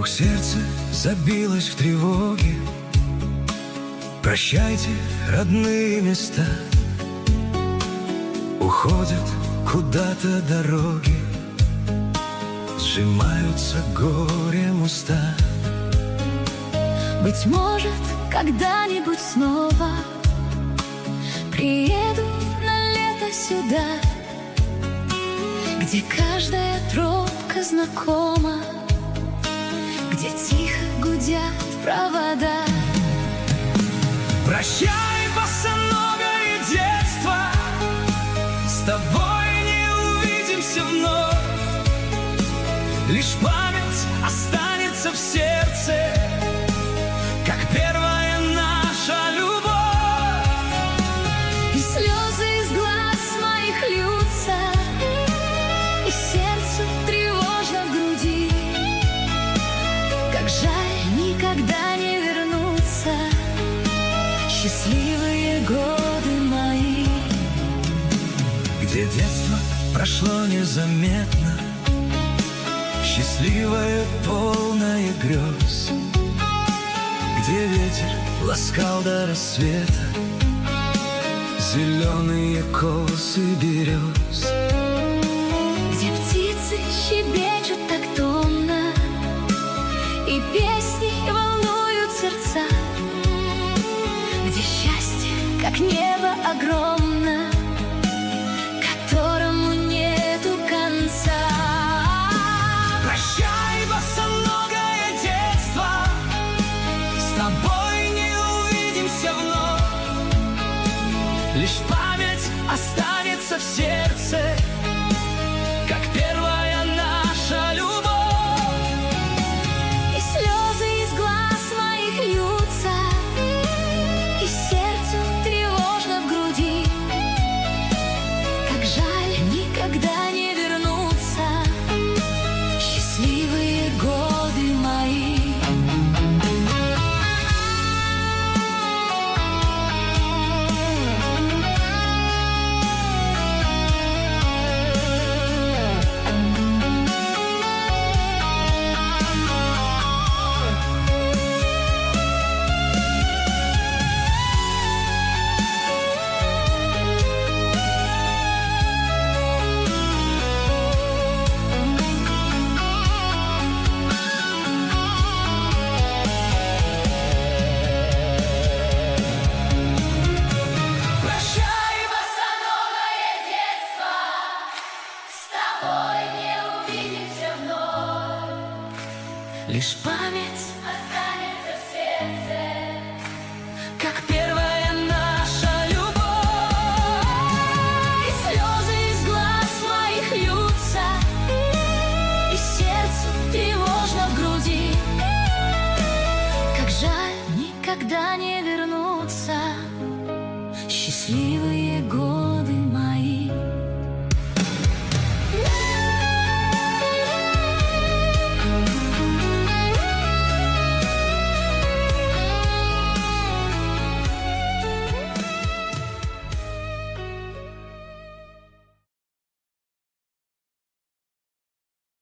Вдруг сердце забилось в тревоге. Прощайте, родные места. Уходят куда-то дороги, сжимаются горем уста. Быть может, когда-нибудь снова приеду на лето сюда, где каждая тропка знакома, где тихо гудят провода. Прощай, босоногое детство, с тобой не увидимся вновь. Лишь память останется в сердце, как первая наша любовь. И слезы из глаз моих льются, и сердцу тревожно в груди. Как жаль никогда не вернуться счастливые годы мои. Где детство прошло незаметно, счастливое, полное грез, где ветер ласкал до рассвета зеленые косы берез, где птицы щебечут так томно, и песни волнуют сердца, где счастье, как небо огромно, которому нету конца. Прощай, босоногое детство, с тобой не увидимся вновь. Лишь память останется в сердце, как первая наша любовь. И слезы из глаз моих льются, и сердцу тревожно в груди. Как жаль никогда не вернуться счастливые годы мои. Лишь память